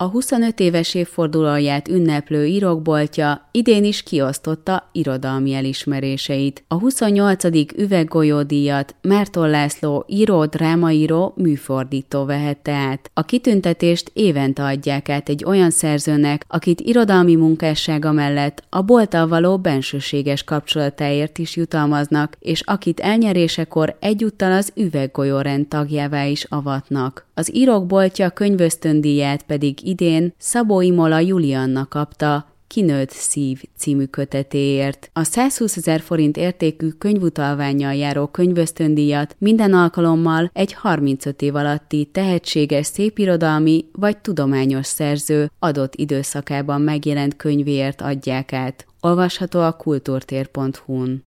A 25 éves évfordulóját ünneplő írókboltja idén is kiosztotta irodalmi elismeréseit. A 28. Üveggolyódíjat Márton László író, drámaíró, műfordító vehette át. A kitüntetést évente adják át egy olyan szerzőnek, akit irodalmi munkássága mellett a bolttal való bensőséges kapcsolatáért is jutalmaznak, és akit elnyerésekor egyúttal az Üveggolyórend tagjává is avatnak. Az írókboltja könyvösztöndíját pedig idén Szabó Imola Julianna kapta Kinőtt szív című kötetéért. A 120 000 forint értékű könyvutalvánnyal járó könyvösztöndíjat minden alkalommal egy 35 év alatti tehetséges szépirodalmi vagy tudományos szerző adott időszakában megjelent könyvéért adják át. Olvasható a kulturtér.hu-n.